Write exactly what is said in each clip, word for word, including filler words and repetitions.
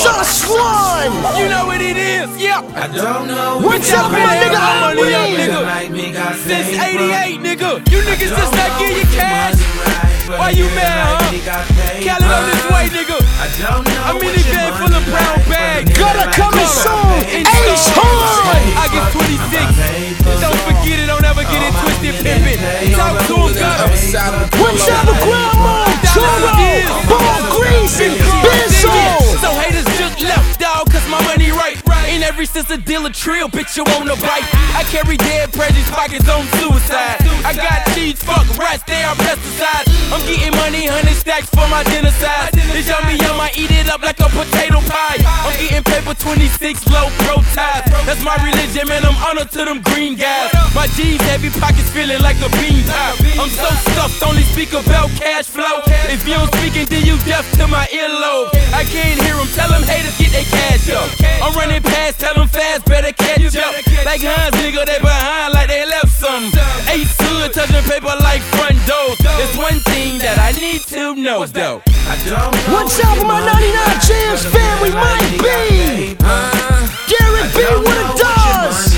Sus One. You know what it is, yeah. I don't know. What's up, my nigga? I'm money up, Reed. nigga. Since eighty-eight, nigga. You niggas just not getting your cash. Why you mad, huh? Count it on this way, nigga. A minivan full of brown bags. Gonna come in soon. Ace Hood. I get twenty-six. Don't forget it, don't ever get it twisted, pimpin'. Talk to him, gutter. What's up, Grandma? Toro. Ball Greasy. Benzo. So haters just left, dog, cause my money right. Ain't every sister deal a trill, bitch, you wanna bite. I carry dead prejudice pockets on suicide. I got cheese, fuck rats, they are pesticides. I'm getting money, hundred stacks for my dinner size. They tell me I might eat it up like a potato pie. I'm getting paper twenty-six, low pro ties. That's my religion, man, I'm honored to them green guys. My jeans heavy pockets feeling like a bean pie. I'm so stuffed, only speak about cash flow. If you don't speak it, then you deaf to my earlobe. I can't hear them, tell them haters get their cash up. I'm running past, tell them fast, better catch up. Like Hans, nigga, they behind like they left something. Ace Hood, touching paper like front doors. There's one thing that I need to know, though. What's up with my ninety-nine Jams family, Mike B? Garrett B, what it does?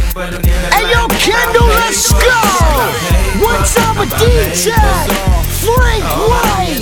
Hey yo, Kendall, let's go! What's up with D J? Frank White!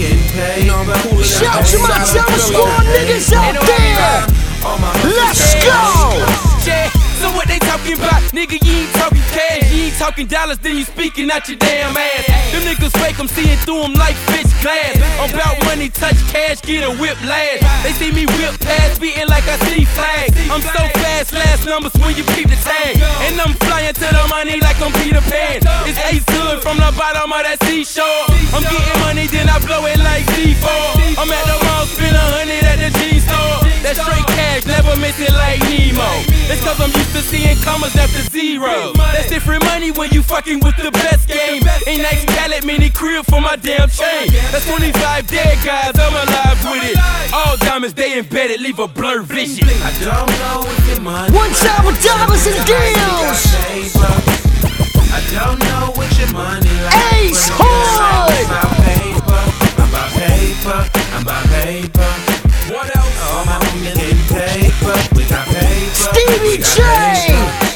Shout to my Terror Squad niggas out there! Let's go! Yeah, so what they talking about? Nigga, you ain't talking cash, you ain't talking dollars, then you speaking out your damn ass. Them niggas fake, I'm seeing through them like fish glass. I'm about money, touch cash, get a whip last. They see me whip past, beating like I see flag. I'm so fast, last numbers when you peep the tag. And I'm flying to the money like I'm Peter Pan. It's Ace Hood from the bottom of that seashore. I'm getting money, then I blow it like D four. I'm at the mall, spend a hundred at the G store. That straight cash, never miss it like Nemo. It's cause I'm used to seeing commas after zero. That's different money when you fucking with the best game. Ain't nice pallet, mini crib for my damn chain. That's twenty-five dead guys, I'm alive with it. All diamonds, they embedded, leave a blur vision. I don't know if your money One time with dollars and deals! I don't know what your money like. Ace Hood! I'm about paper, I'm about paper, I'm about paper. What else? All my homies getting paper, we got paper. Stevie J!